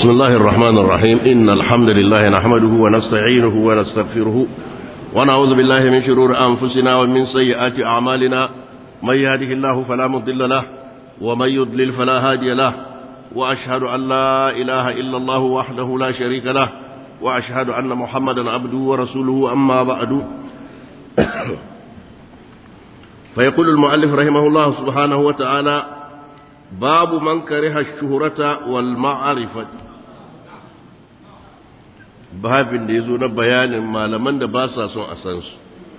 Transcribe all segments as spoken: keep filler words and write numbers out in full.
بسم الله الرحمن الرحيم إن الحمد لله نحمده ونستعينه ونستغفره ونعوذ بالله من شرور أنفسنا ومن سيئات أعمالنا من يهده الله فلا مضل له ومن يضلل فلا هادي له وأشهد أن لا إله إلا الله وحده لا شريك له وأشهد أن محمدا عبده ورسوله أما بعد فيقول المؤلف رحمه الله سبحانه وتعالى باب من كره الشهرة والمعرفة babin da ya zo na bayanin malaman da ba sa son a san su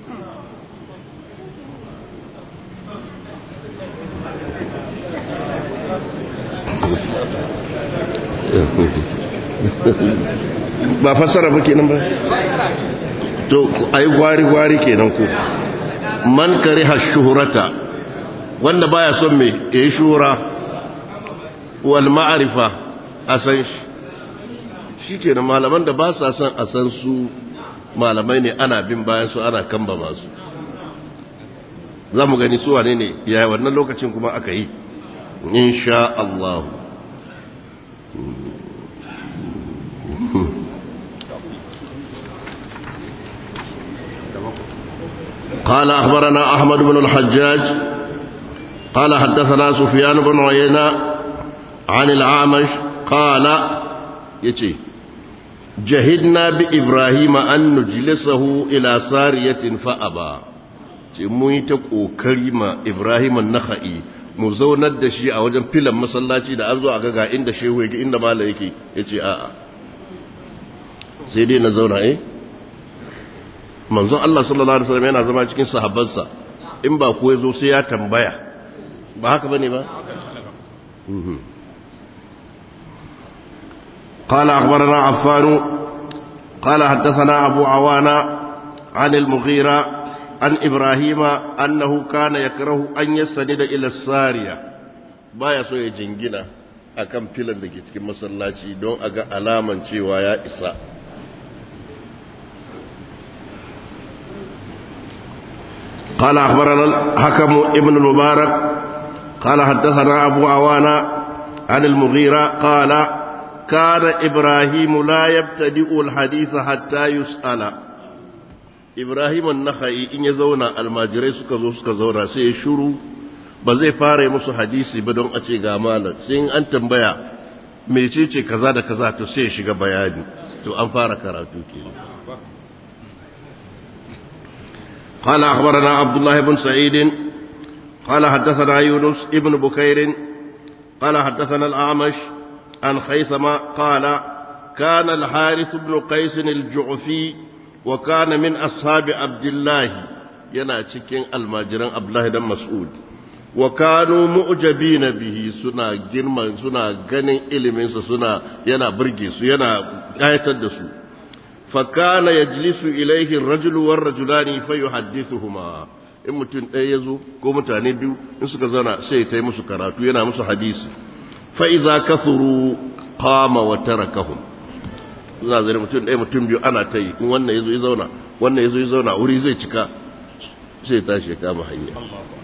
ba fassara ba kenan ba to ai gwari-gwari kenan ko man kariha shuhurata wanda baya son me yayi shuhura wal ma'rifa a san shi shikenan malaman da ba sa son a san su malamai ne ana bin bayan su ana kamba masu za mu gani su wane ne yaya wannan lokacin kuma aka yi insha Allah قال أخبرنا أحمد بن الحجاج قال حدثنا سفيان بن عيينة عن الأعمش قال يتي جهدنا بإبراهيم أن نجلسه إلى سارية فأبى mun yi ta ƙoƙari ma Ibrahim an-Nakhai mu zaunar da shi a wajen filan masallaci da an zo a ga inda shehu yake inda mala yake yace a'a sai dai na zauna eh manzon Allah sallallahu alaihi wasallam yana zama cikin sahabbansa in ba ko yazo sai ya tambaya ba haka bane ba قال أخبرنا عفان قال حدثنا أبو عوانة عن المغيرة عن إبراهيم أنه كان يكره أن يستند إلى السارية بايا سوى جنجنا أكم فيلن دكي تكي مسلاتي دون أغا ألاما ويا إساء قال أخبرنا الحكم ابن المبارك قال حدثنا أبو عوانة عن المغيرة قال كان إبراهيم لا يبتدئ الحديث حتى يسأل إبراهيم النخعي إن يزونا الماجري سكا زو سكا زونا سي شروع بزي فاري مسو حديثي بدون أتي غامالا سين أن تنبيا ميتيتي كذا دا كذا تو سي شيغا بياني تو أن فارا كراتو كينا قال أخبرنا عبد الله بن سعيد قال حدثنا يونس ابن بكير قال حدثنا الأعمش عن خيثمة قال كان الحارث بن قيس الجعفي وكان من أصحاب عبد الله ينا cikin almajiran Abdullah dan Mas'ud wa kanu mu'jabina bihi suna girman suna ganin ilimin sa suna yana burge su yana kayatar da su fa kana yajlisu ilayhi ar-rajulu war-rajulani fayuhaddithuhuma in mutun ɗaya yazo ko mutane biyu in suka zauna sai ya tayi musu karatu yana musu hadisi فإذا كثروا قام وتركهم za zai mutum ɗaya mutum biyu ana ta yi in wannan yazo ya zauna wannan yazo ya zauna wuri zai cika sai tashi ya kama hanya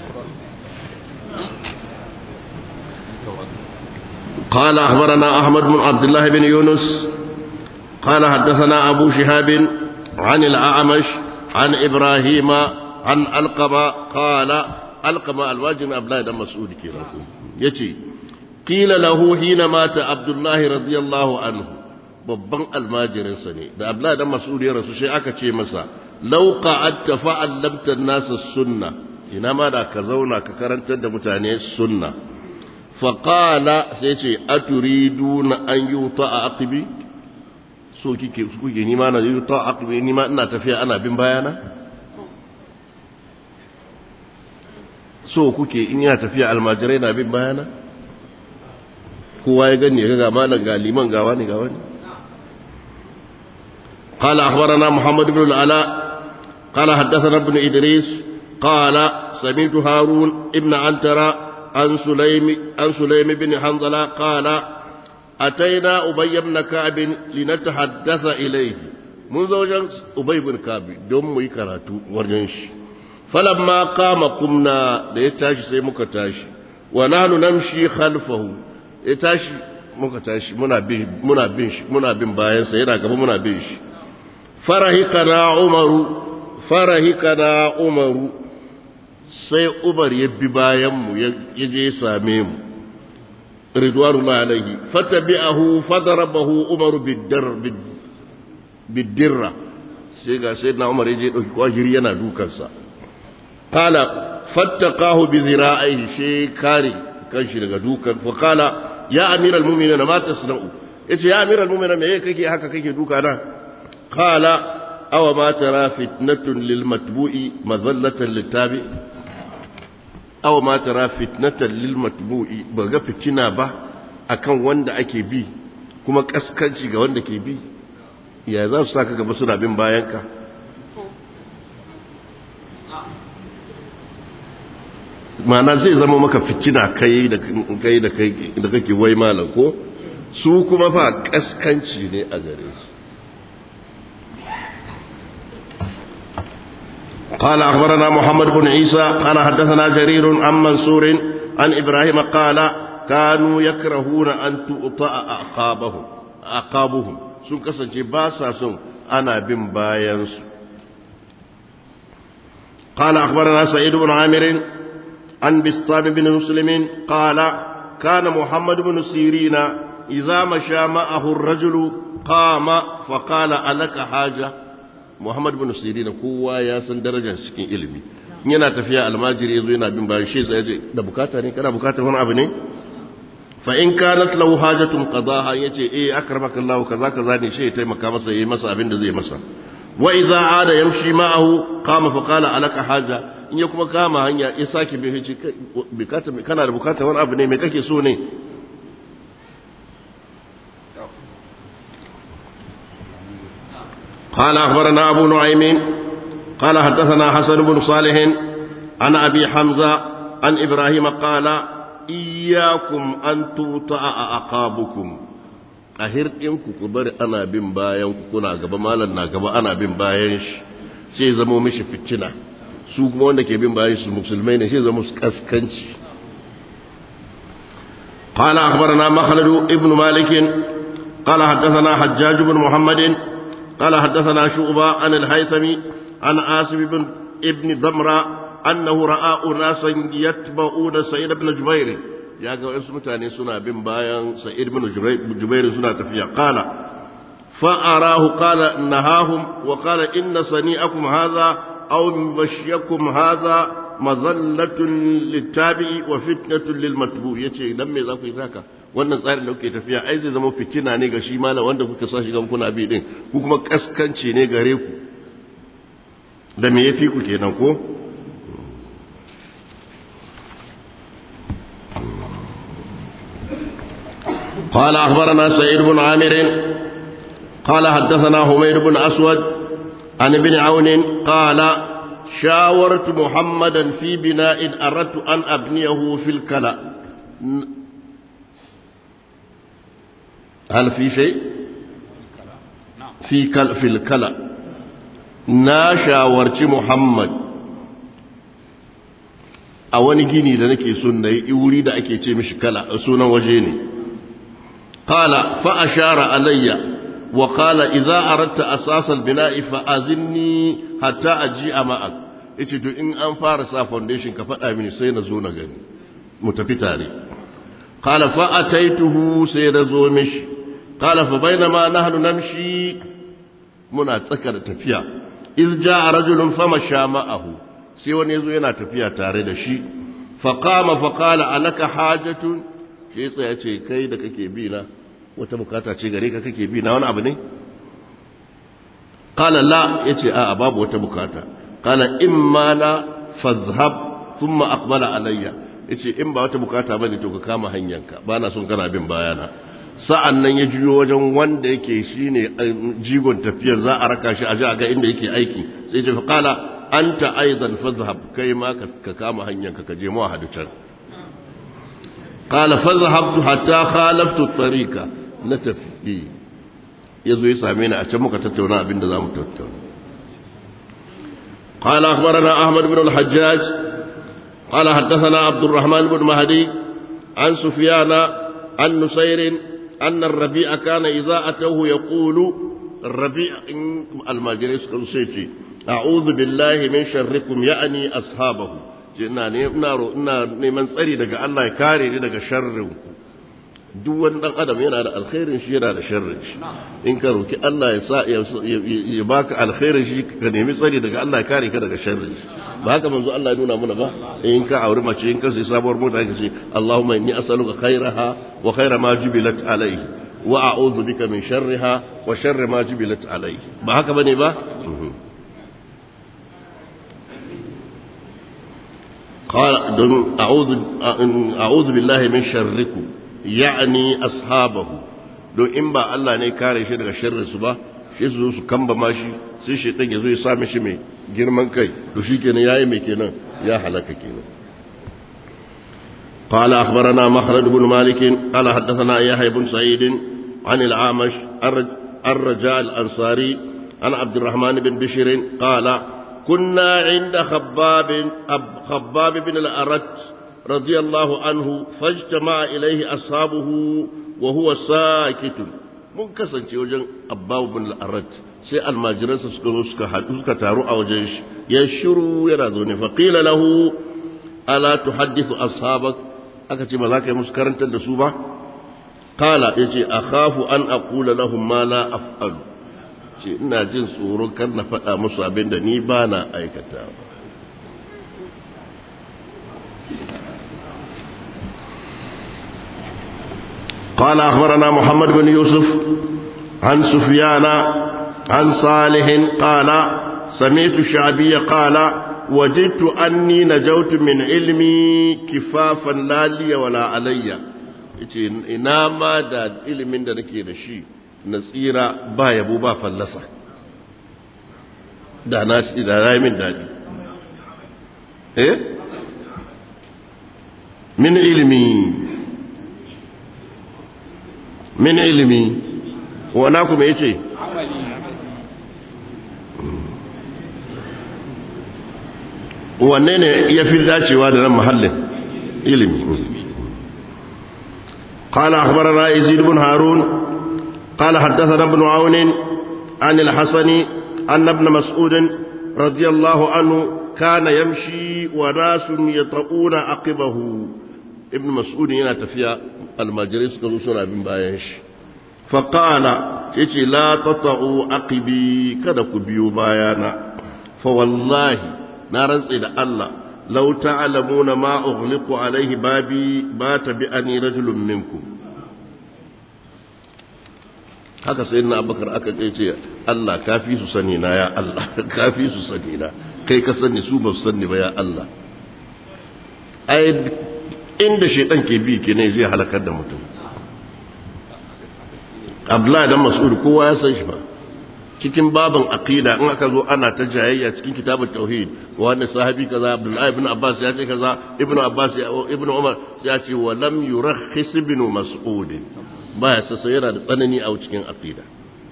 قال أخبرنا أحمد بن عبد الله بن يونس قال حدثنا أبو شهاب عن الأعمش عن إبراهيم عن علقمة قال علقمة الواجن أبلا دم مسعود كيرا يتي قيل له حين مات عبد الله رضي الله عنه babban almajirinsa ne da Abdullahi dan Mas'ud ya rasu sai aka ce masa law qa'adta fa'allamta an-nas sunna ina ma da ka zauna ka karantar da mutane sunna fa qala sai ce aturiduna an yuta aqibi so kike kuke ni ma na yuta aqibi ni ma ina tafiya ana bin bayana so kuke in ya tafiya almajirai na bin bayana kowa ya gani ga malan ga liman gawa ne gawa ne قال أخبرنا محمد بن العلاء قال حدثنا ابن إدريس قال سمعت هارون ابن عنترة عن سليم عن سليم بن حنظلة قال أتينا أبي بن كعب لنتحدث إليه منذ وجن أبي بن كعب دم يكراتو ورجنش فلما قام قمنا ليتاش سيمك تاش ونحن نمشي خلفه ya tashi muka tashi muna bin muna bin shi muna bin bayan sa yana gaba muna bin shi farahikana umaru farahikana umaru sai umar ya bi bayan mu ya je same mu ridwanullahi alaihi fatabi'ahu fadarabahu umaru bid-dar bid-dirra sai ga sayyidina umar ya je dauki kwajiri yana dukansa qala fattaqahu bi zira'ihi shi kare kanshi daga dukan fa qala ya amiral mu'minin ma tasna'u yace ya amiral mu'minin me kake haka kake duka na qala aw ma tara fitnatun lil matbu'i mazallatan litabi aw ma tara fitnatan lil matbu'i baga fitina ba akan wanda ake bi kuma kaskanci ga wanda ke bi ya za su saka gaba suna bin bayanka ma'ana zai zama maka fitina kai da kai da kai da kake wai malam ko su kuma fa kaskanci ne a gare su قال أخبرنا محمد بن عيسى قال حدثنا جرير عن منصور عن إبراهيم قال كانوا يكرهون أن تؤطأ أعقابهم أعقابهم sun kasance ba sa son ana bin bayansu قال أخبرنا سعيد بن عامر عن بسطام بن مسلم قال كان محمد بن سيرين إذا مشى معه الرجل قام فقال ألك حاجة محمد بن سيرين كوا يا سن درجة cikin ilimi yana tafiya almajiri yazo yana bin bayan shi sai ya da bukata ne kana bukatar wani abu ne fa in kanat lahu hajatun qadaha yace eh akramakallahu kaza kaza ne shi ya taimaka masa yayi masa abin da zai masa wa idza ada yamshi ma'ahu qama fa qala alaka haja in ya kuma kama hanya ya saki bi hici bukata kana da bukata wani abu ne me kake so ne قال أخبرنا أبو نعيم قال حدثنا حسن بن صالح عن أبي حمزة عن إبراهيم قال إياكم أن توطأ أعقابكم أهر إنكم كبر أنا بن باين كنا قبا مالنا قبا أنا بن باينش شيء زمو مش فتنة سوق مونك بن باينش المسلمين شيء زمو كسكنش قال أخبرنا مخلد ابن مالك قال حدثنا حجاج بن محمد قال حدثنا شعبة عن الهيثمي عن عاصم بن ابن ضمرة أنه رأى أناسا يتبعون سعيد بن جبير يا جماعة اسمتاني سنة بن بايان سعيد بن جبير سنة تفيا قال فأراه قال نهاهم وقال إن صنيعكم هذا أو مشيكم هذا مظلة للتابع وفتنة للمتبوع يتي لم يذاك ذاك wannan tsarin da kuke tafiya ai zai zama fitina ne ga shi malam wanda kuka sa shi ga kuna bi din ku kuma kaskanci ne gare ku da me yafi ku kenan ko قال أخبرنا سعيد بن عامر قال حدثنا حميد بن أسود عن ابن عون قال شاورت محمدا في بناء أردت أن أبنيه في الكلى هل في شيء في كل في الكلى ناشاورت محمد a wani gini da nake son nayi wuri da ake ce mishi kala sunan waje ne qala fa ashara alayya wa qala idza aradta asas albina'i fa azinni hatta aji'a ma'ak yace to in an fara sa foundation ka fada mini sai na zo na gani mu tafi tare qala fa ataituhu sai na zo mishi qala fa bainama nahnu namshi muna tsakar tafiya iz ja'a rajulun famasha ma'ahu sai wani yazo yana tafiya tare da shi fa qama fa qala alaka hajatun sai sai ya ce kai da kake bi na wata bukata ce gare ka kake bi na wani abu ne qala la yace a babu wata bukata qala imma la fadhhab thumma aqbala alayya yace in ba wata bukata bane to ka kama hanyanka bana son kana bin bayana sa'annan ya juyo wajen wanda yake shine jigon tafiyar za a raka shi a ji a ga inda yake aiki sai ce fa qala anta aidan fadhhab kai ma ka kama hanyanka ka je mu hadu can qala fadhhabtu hatta khalaftu at-tariqa natafi yazo ya same ni a can muka tattauna abinda zamu tattauna qala akhbarana ahmad ibn al-hajjaj qala hadathana abd الرحمن بن مهدي an sufyana an nusayr أن الربيع كان إذا أتوه يقول الربيع المجلس كنسيتي أعوذ بالله من شركم يعني أصحابه جنا نارو نمن صري دغ الله يكاري دغ شركم duk wani dan adam yana da alkhairin shi yana da sharrin shi in ka roki Allah ya sa ya baka alkhairin shi ka nemi tsari daga Allah ya kare ka daga sharrin shi ba haka manzo Allah ya nuna mana ba in ka auri mace in ka sai sabuwar mota ka ce Allahumma inni as'aluka khairaha wa khaira ma jubilat alayhi wa a'udhu bika min sharriha wa sharri ma jubilat alayhi ba haka bane ba قال أعوذ أعوذ بالله من شركم يعني أصحابه don in ba Allah ne kare shi daga sharrin su ba shi su su kamba mashi sai shi dan yazo ya sa mishi mai girman kai to shikenan yayi mai kenan ya halaka kenan قال أخبرنا مخلد بن مالك قال حدثنا يحيى بن سعيد عن العامش الرجاء الأنصاري عن عبد الرحمن بن بشير قال كنا عند خباب خباب بن الأرت رضي الله عنه فاجتمع إليه أصحابه وهو ساكت mun kasance wajen Abbab bin al-Arad sai almajiransa suka zo suka haɗu suka taru a wajen shi ya shiru yana zaune fa qila lahu ala tuhaddithu ashabak aka ce ba za ka yi musu karantar da su ba qala yace akhafu an aqula lahum ma la af'al ce ina jin tsoro kar na faɗa musu abin da ni ba na aikata قال أخبرنا محمد بن يوسف عن سفيان عن صالح قال سمعت الشعبي قال وجدت أني نجوت من علمي كفافا لا لي ولا علي إنما دا علم دا نكي نشي نصيرا با يبو با فلسا دا ناس دا راي من دادي إيه من علمي min ilimi wana kuma ya ce wanne ne ya fi dacewa da nan mahallin ilimi قال أخبرنا يزيد بن هارون قال حدثنا ابن عون عن الحسن أن ابن مسعود رضي الله عنه كان يمشي وناس يطؤون عقبه ابن مسعود yana tafiya almajirai suka zo suna bin bayan shi faqala yace la tata'u aqibi kada ku biyo bayana fa wallahi na rantsi da Allah law ta'lamuna ma ughliqu alaihi babi ba tabi'ani rajulun minkum haka sai na Abubakar aka ce Allah kafi su sani na ya Allah kafi su sani na kai ka sani su ba su sani ba ya Allah ai inda shaitan ke bi ke ne zai halakar da mutum Abdullahi dan Mas'ud kowa ya san shi ba cikin babin aqida in aka zo ana ta jayayya cikin kitabut tauhid wanda sahabi kaza Abdullahi ibn Abbas ya ce kaza ibn Abbas ibn Umar ya ce wa lam yurakhis ibn Mas'ud baya sa yana da tsanani a cikin aqida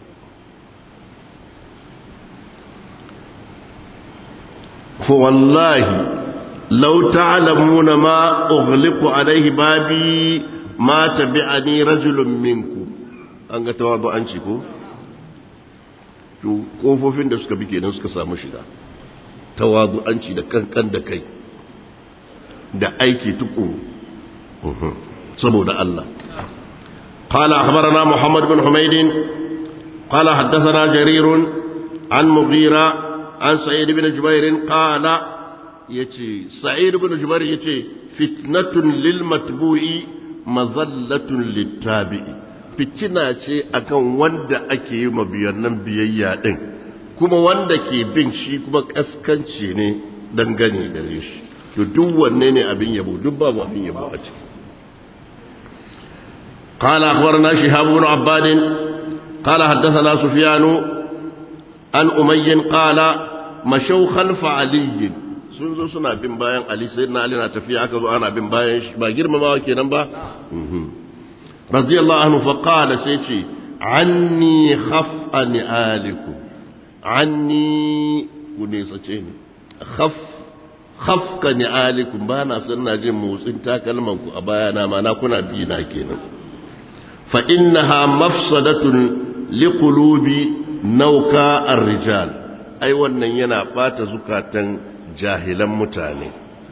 fa wallahi لو تعلمون ما أغلق عليه بابي ما تبعني رجل منكم an ga tawadu an ci ko to kofofin da suka bi kenan suka samu shiga tawadu an ci da kankan da kai da aiki tukuru saboda Allah قال أخبرنا محمد بن حميد قال حدثنا جرير عن مغيرة عن سعيد بن جبير قال yace Sa'id ibn Jubair yace fitnatun lil matbu'i mazallatun lit tabi'i fitina ce akan wanda ake yi mabiyannan biyayya din kuma wanda ke bin shi kuma kaskanci ne dangane da shi to duk wanne ne abin yabo duk babu abin yabo a ciki قال أخبرنا شهاب بن عباد قال حدثنا سفيان عن أمي قال مشوا خلف علي sun zo suna bin bayan Ali sai na Ali na tafiya aka zo ana bin bayan shi ba girmamawa kenan ba radiyallahu anhu fa qala sai ce anni khaf an alikum anni ku ne sace ni khaf khaf ka ni alikum ba na san na jin motsin takalman ku a bayana ma na kuna bi na kenan fa innaha mafsadatun liqulubi nauka ar-rijal ai wannan yana bata zukatan jahilan mutane.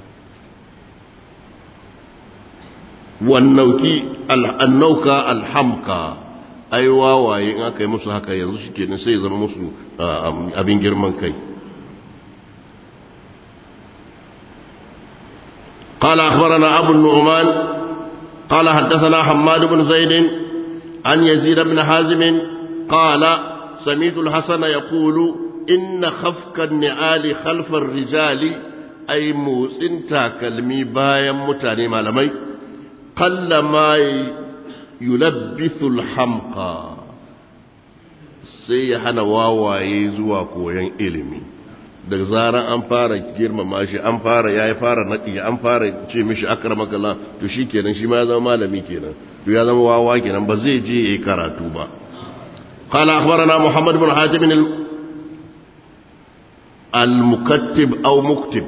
wannauki al-annauka al-hamqa ai wawaye in aka yi musu haka yanzu shikenan sai zama musu abin girman kai. قال أخبرنا أبو النعمان قال حدثنا حماد بن زيد عن يزيد بن حازم قال سمعت الحسن يقول إن خفك النعال خلف الرجال أي موسن تاكلمي بايا متاني مالمي قل ما يلبث الحمقى سيحن واواي زوا كوين إلمي da zaran an fara girmama shi an fara yayi fara nadi an fara ce mishi akramaka Allah to shikenan shi ma ya zama malami kenan to ya zama wawa kenan ba zai je yayi karatu ba. qala akhbarana muhammad ibn hatim al-mukattib aw muktib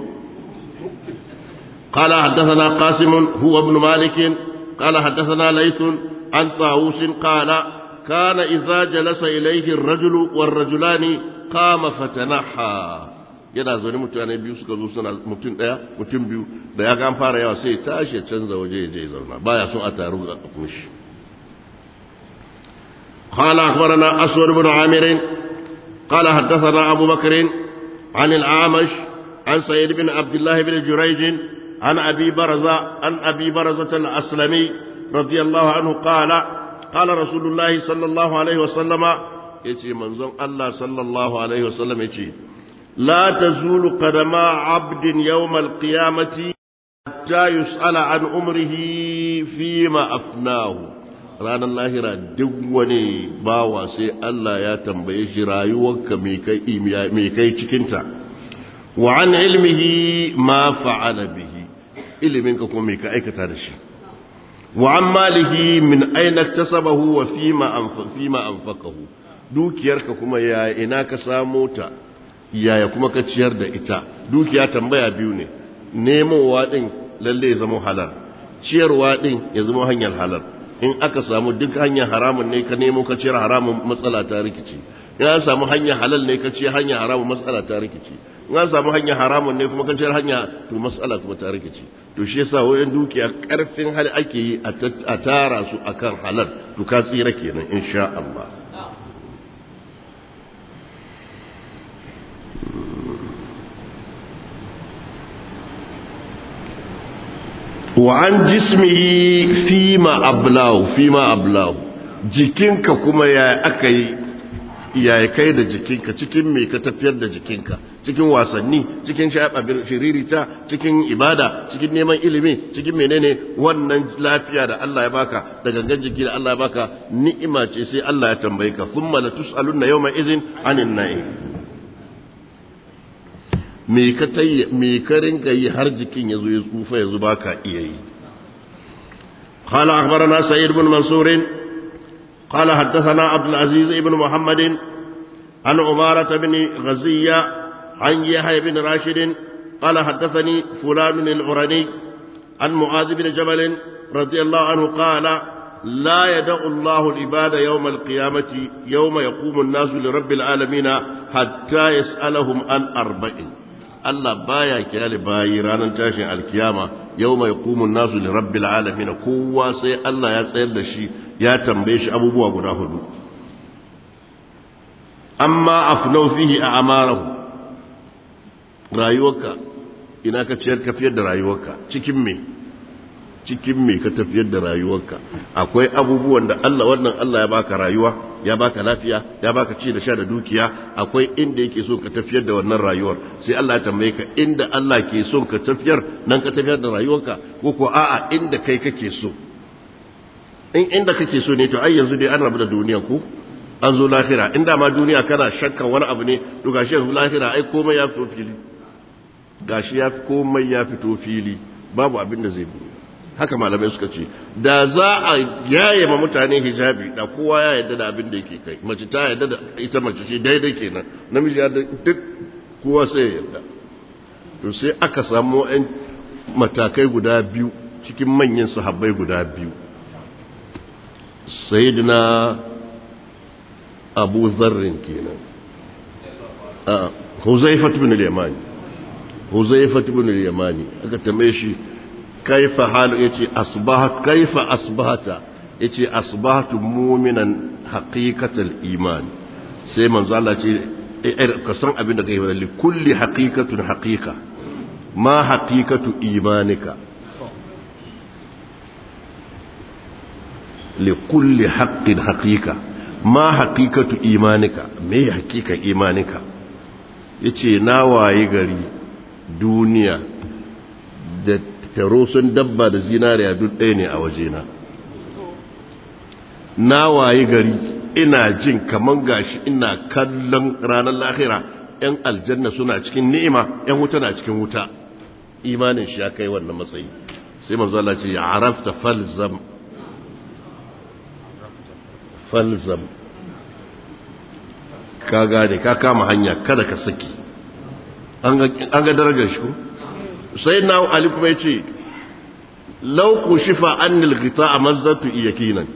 qala hadathana qasim huwa ibn malik qala hadathana layth an tawus qala kana idha jalasa ilayhi ar-rajulu war-rajulani qama fatanaha yana zaune mutane biyu suka zo suna mutum daya mutum biyu da ya ga an fara yawa sai tashi ya canza waje ya je zauna baya son a taru ga mishi. qala akhbarana aswad ibn amir qala hadathana abu bakr an al-amash an sayyid ibn abdullah ibn jurayj an abi barza an abi barza al-aslami radiyallahu anhu qala qala rasulullah sallallahu alaihi wasallam yace manzon Allah sallallahu alaihi wasallam yace لا تزول قدما عبد يوم القيامة حتى يسأل عن عمره فيما أفناه ranar lahira duk wani bawa sai Allah ya tambaye shi rayuwarka mai kai cikinta wa an ilmihi ma fa'ala bihi iliminka kuma mai ka aikata da shi wa an malihi min aina iktasabahu wa fima fima anfaqahu dukiyarka kuma ya ina ka samu ta yaya kuma ka ciyar da ita. Dukiya tambaya biyu ne, nemowa din lalle ya zama halal, ciyarwa din ya zama hanyar halal. In aka samu duk hanyar haramun ne ka nemo ka ciyar haramun matsala ta rikici, in an samu hanyar halal ne ka ciyar hanyar haramun matsala ta rikici, in an samu hanyar haramun ne kuma ka ciyar hanya to matsala kuma ta rikici. To shi yasa wajen dukiya karfin hali ake yi a tara su akan halal, to ka tsira kenan insha Allah. wa an jismihi fima ablahu fima ablahu jikinka kuma ya aka yi ya kai da jikinka cikin me ka tafiyar da jikinka cikin wasanni cikin shiririta cikin ibada cikin neman ilimi cikin menene wannan lafiya da Allah ya baka da gangan jiki da Allah ya baka ni'ima ce sai Allah ya tambaye ka thumma la tus'alunna yawma idhin anin na'im me ka tayi me ka ringa yi har jikin yazo ya tsufa yazo baka iya yi. qala akhbarana sa'id ibn mansur qala haddathana abdul aziz ibn muhammad an umarah ibn ghaziya an yahya ibn rashid qala haddathani fulan al-urani an mu'adh ibn jabal radiyallahu anhu qala لا يدع الله العباد يوم القيامة يوم يقوم الناس لرب العالمين حتى يسألهم عن أربع Allah baya kyale bayi ranar tashin alkiyama yawma yaqumun nasu li rabbil alamin kowa sai Allah ya tsayar da shi ya tambaye shi abubuwa guda hudu amma afnau fihi a'marahu rayuwarka ina ka ciyar ka fiyar da rayuwarka cikin me cikin me ka tafiyar da rayuwarka akwai abubuwan da Allah wannan Allah ya baka rayuwa ya baka lafiya ya baka ci da sha da dukiya akwai inda yake so ka tafiyar da wannan rayuwar sai Allah ya tambaye ka inda Allah ke so ka tafiyar nan ka tafiyar da rayuwarka ko ko a'a inda kai kake so in inda kake so ne to ai yanzu dai an rabu da duniya ko an zo lahira inda ma duniya kana shakkan wani abu ne to gashi yanzu lahira ai komai ya fito fili gashi ya komai ya fito fili babu abin da zai bi haka malamai suka ce da za a yaye ma mutane hijabi da kowa ya yarda da abin da yake kai mace ta yarda da ita mace ce daidai kenan namiji ya duk kowa sai ya yarda to sai aka samu ɗan matakai guda biyu cikin manyan sahabbai guda biyu sayyidina abu zarrin kenan a huzaifat ibn al-yamani huzaifat ibn al-yamani aka tambaye shi kaifa halu yace asbahat kaifa asbahata yace asbahtu mu'minan haqiqatal iman sai manzo Allah ce ka san abin da kai li kulli haqiqatun haqiqa ma haqiqatu imanika li kulli haqqin haqiqa ma haqiqatu imanika me haqiqan imanika yace na waye gari duniya da tarosun dabba da zinariya duk ɗaya ne a wajena na waye gari ina jin kaman gashi ina kallon ranar lahira ‘yan aljanna suna cikin ni'ima ‘yan wuta na cikin wuta imanin shi ya kai wannan matsayi sai manzo Allah ce ya arafta falzam falzam ka gane ka kama hanya kada ka saki an ga darajar shi ko sai na Ali kuma yace law kushifa annil ghita mazzatu yakinan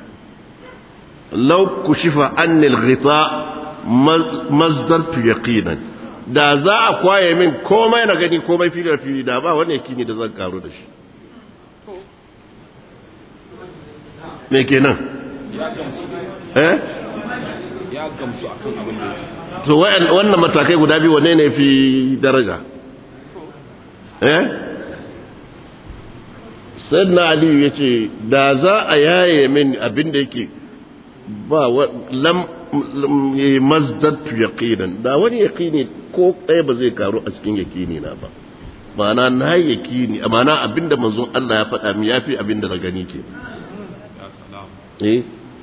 law kushifa annil ghita mazdatu yaqinan da za a kwaye min komai na gani komai fili da fili da ba wani yakini da zan karo da shi me kenan eh ya gamsu akan abin da yake to wannan matakai guda biyu wanne ne fi daraja eh sayyidina ali yace da za a yaye min abin da yake ba lam mazdatu yaqinan da wani yaqini ko ɗaya ba zai karu a cikin yaqini na ba ma'ana na yaqini ma'ana abinda manzon Allah ya faɗa mi yafi abinda na gani ke ya salam eh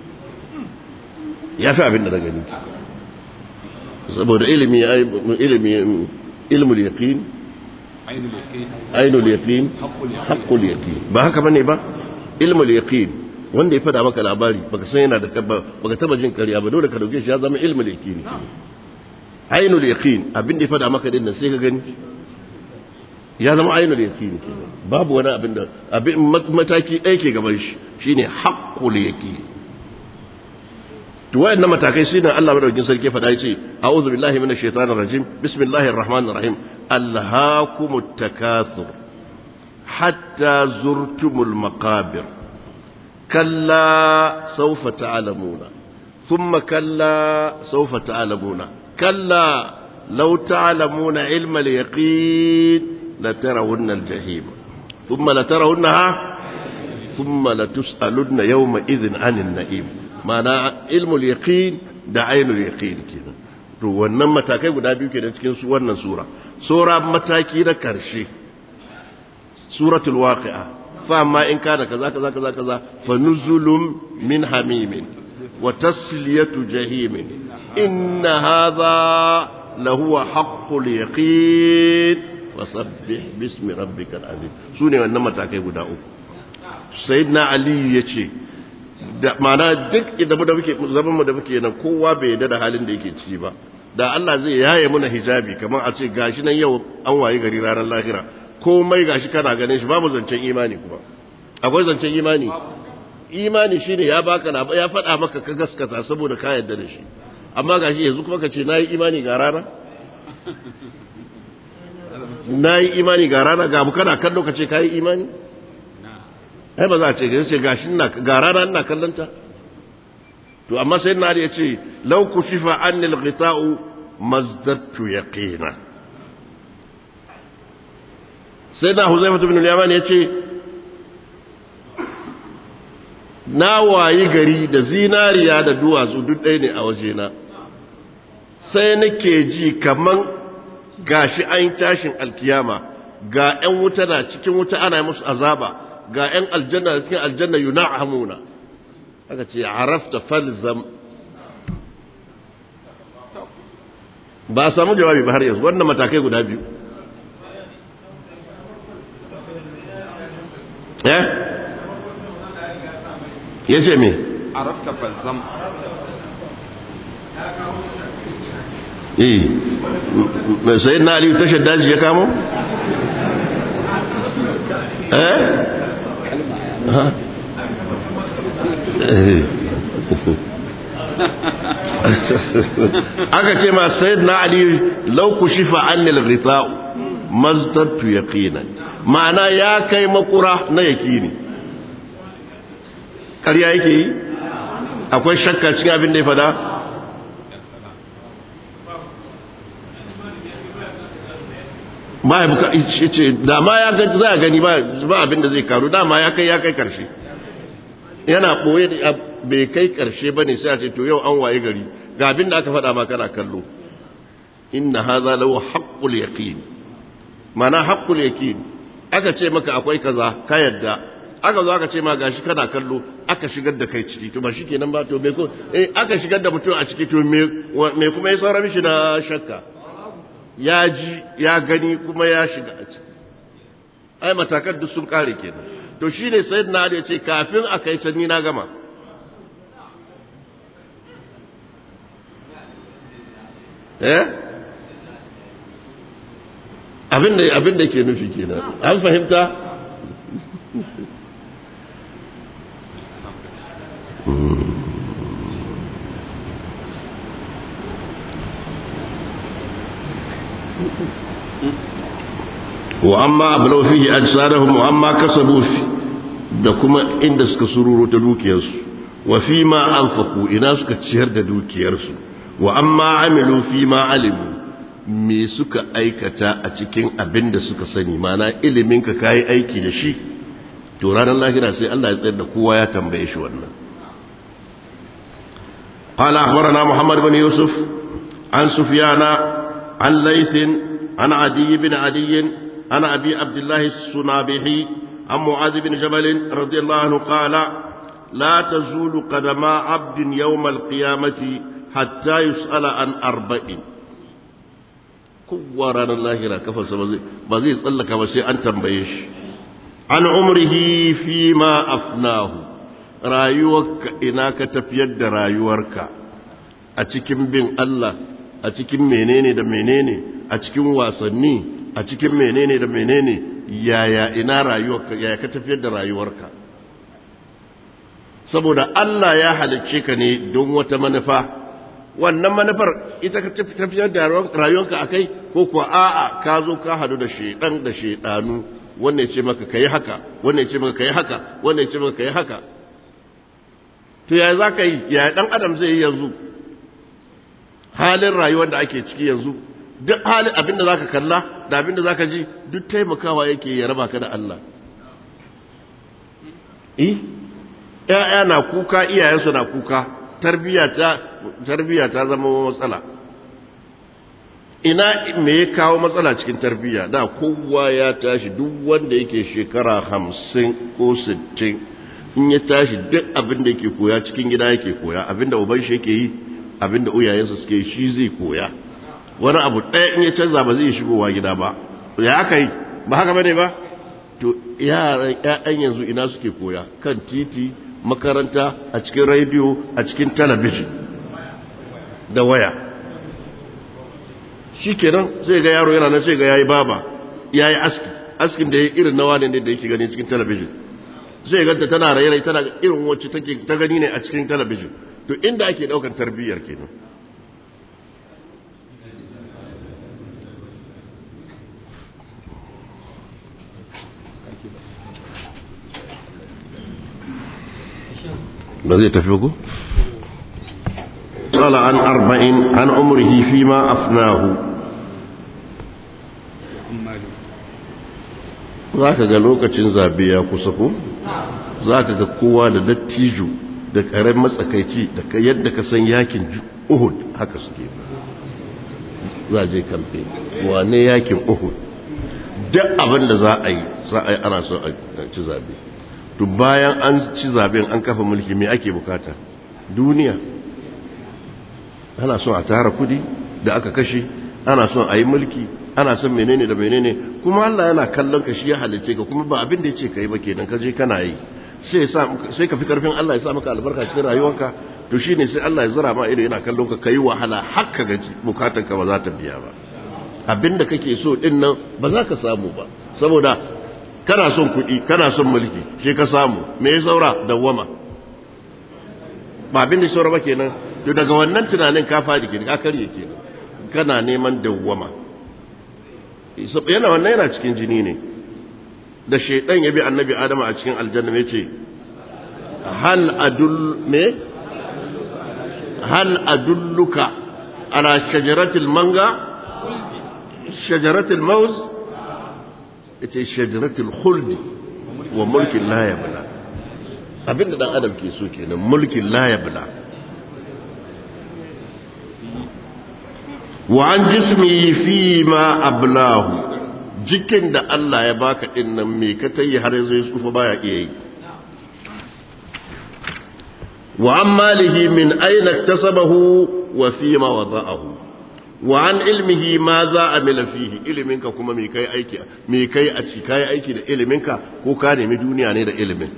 yafi abinda na gani ke saboda ilimi ilimi ilmul yaqin ainul yaqin ainul yaqin haqqul yaqin ba haka bane ba ilmul yaqin wanda ya fada maka labari baka san yana da baka taba jin ƙarya ba dole ka dauke shi ya zama ilmul yaqin ainul yaqin abin da ya fada maka din nan sai ka gani ya zama ainul yaqin babu wani abin da abin mataki ɗaya ke gaban shi shine haqqul yaqin to wayannan matakai sai nan Allah madaukakin sarki fada yace a'udhu billahi minash shaitanir rajim bismillahir rahmanir rahim alhaakumut takathur hatta zurtumul maqabir كلا سوف تعلمون ثم كلا سوف تعلمون كلا لو تعلمون علم اليقين لترون الجحيم ثم لترونها ثم لتسألن يومئذ عن النعيم معنى علم اليقين ده عين اليقين كده to wannan matakai guda biyu kenan cikin su wannan sura sura mataki na karshe suratul waqi'a فأما إن كان كذا كذا كذا كذا فنزل من حميم وتسلية جهيم إن هذا لهو حق اليقين فسبح باسم ربك العظيم سوني وإنما تاكي بداؤ سيدنا علي يتشي ma'ana duk idan mu da muke zaman mu da muke nan kowa bai yarda da halin da yake ciki ba da Allah zai yaye muna hijabi kamar a ce gashi nan yau an wayi gari ranar lahira komai gashi kana ganin shi babu zancen imani kuma akwai zancen imani imani shine ya baka ya faɗa maka ka gaskata saboda ka yarda da shi amma gashi yanzu kuma ka ce nayi imani ga rana nayi imani ga rana ga mu kana kallo ka ce kai imani ai ba za a ce ga ce gashi ina ga rana ina kallanta to amma sai na ya ce law kushifa anil ghita'u mazdadtu yaqina sai na Huzaifatu bin al-Yaman ya ce na wayi gari da zinariya da duwatsu duk ɗaya ne a wajena sai nake ji kaman gashi an tashin alkiyama ga ƴan wuta na cikin wuta ana musu azaba ga ƴan aljanna da cikin aljanna yuna'amuna aka ce arafta falzam ba a samu jawabi ba har yanzu wannan matakai guda biyu eh yace me arafta falzam eh sai na Ali tashar daji ya kamo eh aka ce ma sayyidina ali law kushifa anil ghita'u mazdadtu yaqinan ma'ana ya kai makura na yakini ƙarya yake yi akwai shakka cikin abin da ya fada ba ya buka ce da ma ya ga za a gani ba abin da zai karu dama ya kai ya kai karshe yana boye bai kai karshe bane sai a ce to yau an waye gari ga abin da aka faɗa ma kana kallo inna hadha law haqqul yaqin mana haqqul yaqin aka ce maka akwai kaza ka yadda aka zo aka ce ma gashi kana kallo aka shigar da kai ciki to ba shikenan ba to me ko eh aka shigar da mutum a ciki to me me kuma ya saura mishi na shakka ya ji ya gani kuma ya shiga a ciki ai matakan duk sun kare kenan to shine sayyidina Ali ya ce kafin a kai can ni na gama eh abinda abinda ke nufi kenan an fahimta وأما أبلغ فيه أجسادهم وأما كسبوا فيه da kuma inda suka sururo ta dukiyarsu wa fi ma anfaqu ina suka ciyar da dukiyarsu wa amma amilu fi ma alimu me suka aikata a cikin abin da suka sani mana ilimin ka kai aiki da shi to ranar lahira sai Allah ya tsayar da kowa ya tambaye shi wannan qala akhbarana muhammad ibn yusuf an sufyana an layth an adi ibn adi an abi abdullah as-sunabihi عن معاذ بن جبل رضي الله عنه قال لا تزول قدما عبد يوم القيامة حتى يسأل عن أربع كواران الله لا كفر بزي صلك وسي أن تنبيش عن عمره فيما أفناه رايوك إناك تفيد رايورك أتكم بين الله أتكم منيني دا منيني أتكم واسني أتكم منيني دا منيني yaya ina rayuwarka yaya ka tafiyar da rayuwarka saboda Allah ya halicce ka ne don wata manufa wannan manufar ita ka tafiyar da rayuwarka akai ko kuwa a'a ka zo ka hadu da shedan da shedanu wannan ce maka kai haka wannan ce maka kai haka wannan ce maka kai haka to yaya zaka yi yaya dan adam zai yi yanzu halin rayuwar da ake ciki yanzu duk halin abinda zaka kalla da abinda zaka ji duk taimakawa yake ya raba ka da Allah eh ƴaƴa na kuka iyayensu na kuka tarbiya ta tarbiya ta zama matsala ina me ya kawo matsala cikin tarbiya da kowa ya tashi duk wanda yake shekara hamsin ko sittin in ya tashi duk abinda yake koya cikin gida yake koya abinda uban shi yake yi abinda uyayensa suke yi shi zai koya wani abu ɗaya in ya canza ba zai shigowa gida ba ya aka yi ba haka bane ba to yaran ƴaƴan yanzu ina suke koya kan titi makaranta a cikin rediyo a cikin talabijin da waya shikenan sai ga yaro yana nan sai ga yayi baba yayi aski askin da yayi irin nawa ne da yake gani cikin talabijin sai ganta tana raye tana irin wacce take ta gani ne a cikin talabijin to inda ake daukan tarbiyyar kenan ba zai tafi ku? tsala an arba'in an umrihi fi ma afnahu za ka ga lokacin zabe ya kusa ku? za ka ga kowa da dattijo da karen matsakaici da yadda ka san yakin Uhud haka suke za je kamfe wane yakin Uhud duk abin da za a yi za a yi ana so a ci zabe to bayan an ci zaben an kafa mulki me ake bukata duniya ana son a tara kudi da aka kashe ana son a yi mulki ana son menene da menene kuma Allah yana kallon ka shi ya halice ka kuma ba abin da yace kai ba kenan ka je kana yi sai sa sai ka fi karfin Allah ya sa maka albarka cikin rayuwarka to shine sai Allah ya zura ma ido yana kallon ka kai wahala har ka gaji bukatar ka ba za ta biya ba abinda kake so din nan ba za ka samu ba saboda kana son kuɗi kana son mulki shi ka samu me ya saura dawwama ba abin da saura ba kenan to daga wannan tunanin ka fadi kenan ka karye kenan kana neman dawwama yana wannan yana cikin jini ne da shaytan ya bi annabi Adam a cikin aljanna me ce hal adul me hal adulluka ala shajaratil manga shajaratil mauz ita shajaratil khuldi wa mulkin la yabla abinda dan adam ke so kenan mulkin la yabla wa an jismi fi ma ablahu jikin da Allah ya baka din nan me ka tayi har yanzu ya tsufa baya iya yi wa an malihi min aina iktasabahu wa fi ma wada'ahu wa an ilmihi ma za amila fihi iliminka kuma me kai aiki me kai a ci kai aiki da iliminka ko ka nemi duniya ne da ilimin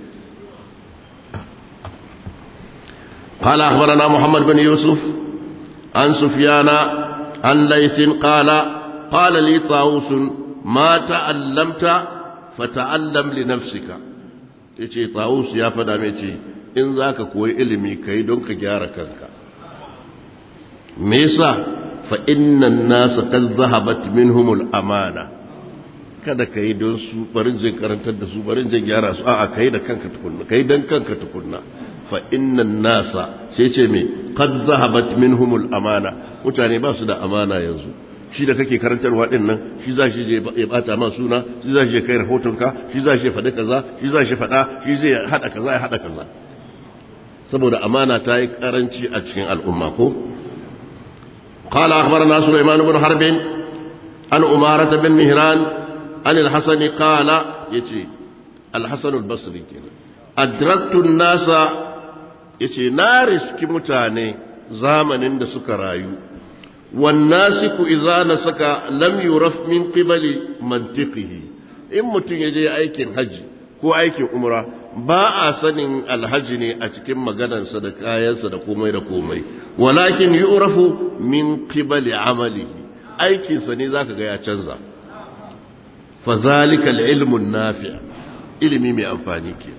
قال أخبرنا محمد بن يوسف عن سفيان عن ليث قال قال لي طاووس ما تعلمت فتعلم لنفسك yace طاووس ya fada mai ce in zaka koyi ilimi kai don ka gyara kanka me yasa fa innan nas qad zahabat minhum al amana kada kai don su barin jin karantar da su barin jin gyara su a'a kai da kanka tukunna kai dan kanka tukunna fa innan nasa sai ce me qad zahabat minhumul amana mutane ba su da amana yanzu shi da kake karantarwa din nan shi za shi je ya bata ma suna shi za shi kai rahotonka shi za shi faɗa kaza shi za shi faɗa shi zai hada kaza ya hada kaza saboda amana ta yi karanci a cikin al'umma ko qala akhbarana sulaiman ibn harb an umarah bin mihran an al-hasan qala yace al-hasan al-basri kenan adraktu an-nasa yace na riski mutane zamanin da suka rayu wannasiku idza nasaka lam yuraf min qibali mantiqihi in mutun yaje aikin haji ko aikin umra ba a sanin alhaji ne a cikin maganarsa da kayansa da komai da komai walakin yurafu min qibali amalihi aikin sa ne zaka ga ya canza fa zalika al-ilmu an-nafi' ilimi mai amfani ke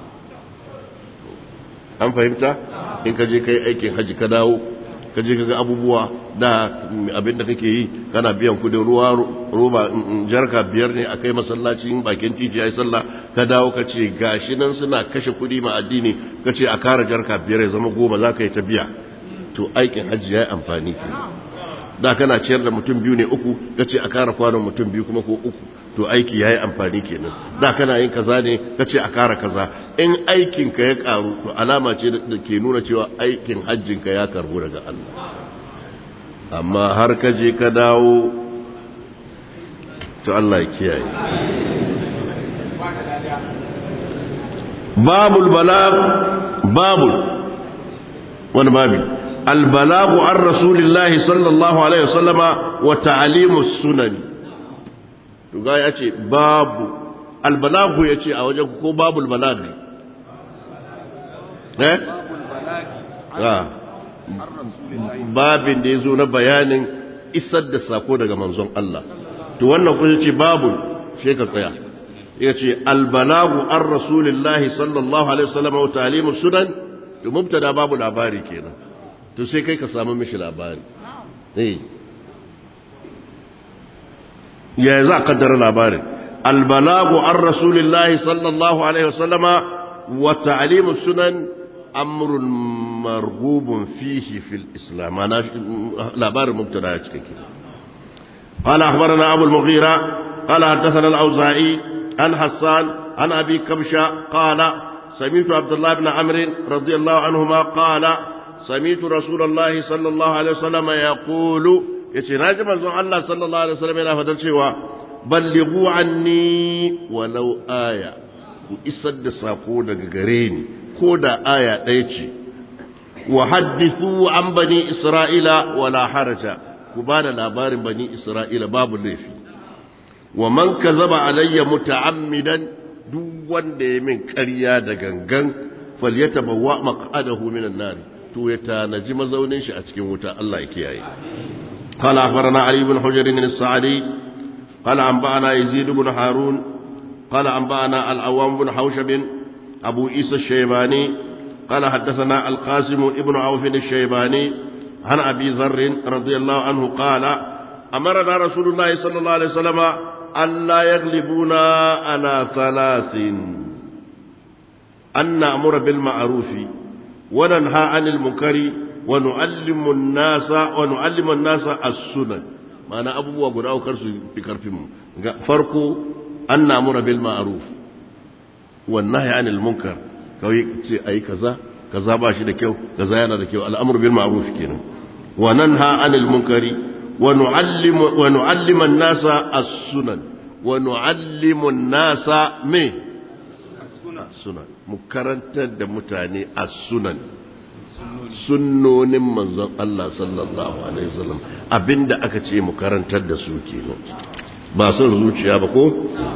an fahimta in ka je kai aikin haji ka dawo ka je ka ga abubuwa da abin da kake yi kana biyan kudin ruwa roba jarka biyar ne a kai masallacin bakin titi ya yi sallah ka dawo ka ce gashi nan suna kashe kudi ma addini ka ce a kara jarka biyar ya zama goma za ka yi ta biya to aikin hajji ya yi amfani da kana ciyar da mutum biyu ne uku ka ce a kara kwanon mutum biyu kuma ko uku to aiki ya yi amfani kenan da kana yin kaza ne ka ce a kara kaza in aikinka ya karu to alama ce da ke nuna cewa aikin hajjinka ya karbu daga Allah amma har ka je ka dawo to Allah ya kiyaye babul balagh babul wani babi البلاغ عن رسول الله صلى الله عليه وسلم وتعليم السنن tuga yace babu albalagu yace a wajen ko babul balaghi eh ah babin da yazo na bayanin isar da sako daga manzon Allah to wannan ko yace babul sai ka tsaya yace albalagu an rasulillahi sallallahu alaihi wasallam wa ta'limus sunan to mubtada babu labari kenan to sai kai ka samu mishi labari eh ya za ka kaddara labarin albalagu an rasulillahi sallallahu alaihi wasallama wa ta'limus sunan amrun marghubun fihi fil islam ana labarin mubtada ya cike qala akhbarana abu al-mughira qala hadathana al-auza'i an hassan an abi kabsha qala sami'tu abdullah ibn amr radiyallahu anhuma qala سمعت رسول الله صلى الله عليه وسلم يقول yace naji manzon Allah sallallahu alaihi wasallam yana fadar cewa ballighu anni walau aya ku isar da sako daga gare ni ko da aya ɗaya ce wa haddithu an bani isra'ila wala haraja ku bada labarin bani isra'ila babu laifi wa man kazaba alayya muta'ammidan duk wanda ya min ƙarya da gangan falyatabawwa maq'adahu minan nar to ya tanaji mazaunin shi a cikin wuta Allah ya kiyaye قال أخبرنا علي بن حجر بن السعدي قال أنبأنا يزيد بن هارون قال أنبأنا العوام بن حوشب أبو عيسى الشيباني قال حدثنا القاسم ابن عوف الشيباني عن أبي ذر رضي الله عنه قال أمرنا رسول الله صلى الله عليه وسلم ألا يغلبونا على ثلاث أن نأمر بالمعروف وننهى عن المنكر ونعلم الناس ونعلم الناس السنن معنى أبو أبو راو كرسو بكرفهم فرق أن نأمر بالمعروف والنهي عن المنكر كوي أي كذا كذا باشي دكيو كذا يانا دكيو الأمر بالمعروف كينا وننهى عن المنكر ونعلم ونعلم الناس السنن ونعلم الناس من السنن مكرنتا da mutane as-sunan sunnonin manzon Allah sallallahu alaihi wasallam abinda aka ce mu karantar da su kenan ba son zuciya ba ko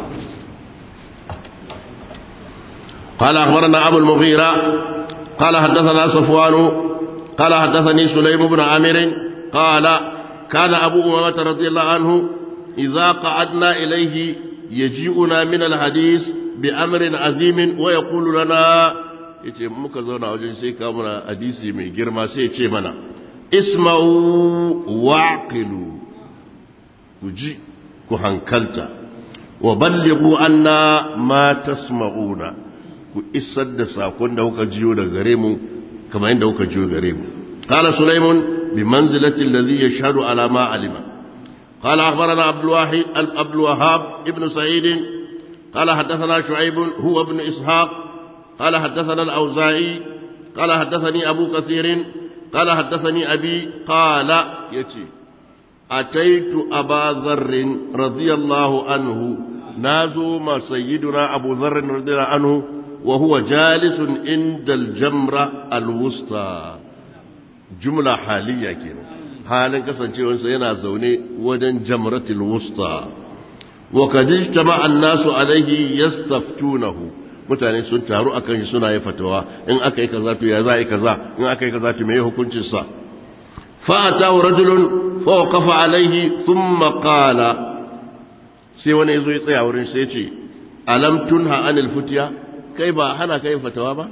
قال أخبرنا أبو المغيرة قال حدثنا صفوان قال حدثني سليم بن عامر قال كان أبو أمامة رضي الله عنه إذا قعدنا إليه يجيئنا من الحديث بأمر عظيم ويقول لنا yace muka zauna wajen sai ka muna hadisi mai girma sai ce mana isma'u waqilu ku ji ku hankalta wa ballighu anna ma tasma'una ku isar da sakon da kuka jiyo daga gare mu kamar yadda kuka jiyo gare mu qala sulaimun bi manzilati alladhi yashhadu ala ma alima qala akhbarana abdul wahid abdul wahhab ibn sa'id qala hadathana shu'aib huwa ibn ishaq قال حدثنا الأوزاعي قال حدثني أبو كثير قال حدثني أبي قال يتي أتيت أبا ذر رضي الله عنه نازو ما سيدنا أبو ذر رضي الله عنه وهو جالس عند الجمرة الوسطى جملة حالية كده حالا كسان شيء سينا زوني ودن جمرة الوسطى وقد اجتمع الناس عليه يستفتونه mutane sun taru akan shi suna yi fatawa in aka yi kaza to ya za yi kaza in aka yi kaza to meye hukuncin sa fa atahu rajulun fa waqafa alayhi thumma qala sai wani yazo ya tsaya wurin sai ya ce alam tunha anil futiya kai ba hana kai fatawa ba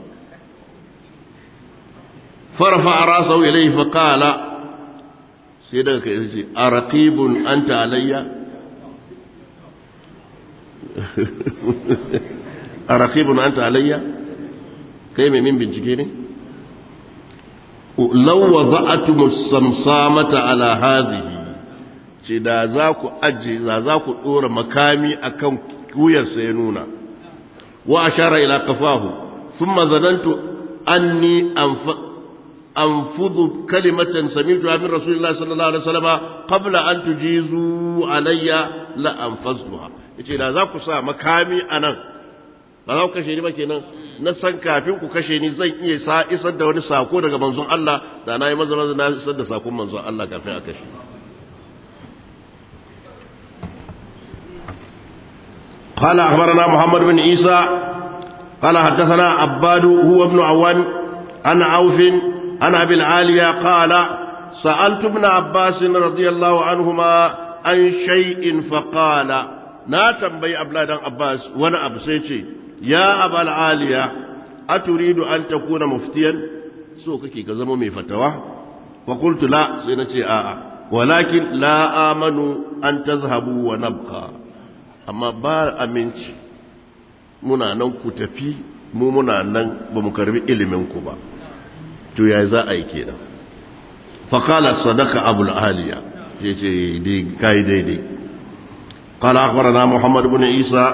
farfa rasahu ilayhi fa qala sai daga kai ya ce araqibun anta alayya a rakibun anta alayya kai mai min bincike ne law wada'tum as-samsamata ala hadhihi ce da za ku aje da za ku dora makami akan kuyar sa ya nuna wa ashara ila qafahu thumma zanantu anni anfudhu kalimatan sami'tu min rasulillahi sallallahu alaihi wasallam qabla an tujizu alayya la anfaztuha yace da za ku sa makami anan ba za ku kashe ni ba kenan na san kafin ku kashe ni zan iya sa isar da wani sako daga manzon Allah da na yi maza maza na isar da sakon manzon Allah kafin a kashe قال أخبرنا محمد بن عيسى قال حدثنا عباد هو ابن عوان عن عوف عن أبي العالية قال سألت ابن عباس رضي الله عنهما عن شيء فقال نا تنبي أبلاد عباس وانا أبسيتي يا أبا العالية أتريد أن تكون مفتيا سوكك كزمو مي فتوى فقلت لا سنتي آآ ولكن لا آمن أن تذهبوا ونبقى أما بار أمنش منا ننكو تفي مو منا نن بمكربي إلي منكو با تو يزا أي كينا فقال صدق أبو العالية دي دي كاي دي دي قال أخبرنا محمد بن عيسى